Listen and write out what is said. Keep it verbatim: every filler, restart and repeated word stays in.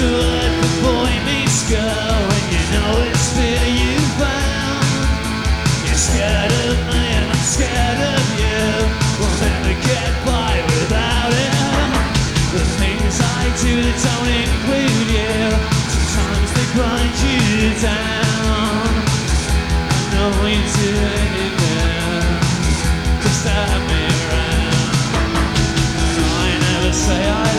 to let the boy meets girl, when you know it's fear you found. You're scared of me and I'm scared of you. We'll never get by without it. The things I do that don't include you, sometimes they grind you down. I know you do anything to stab me around. I never say I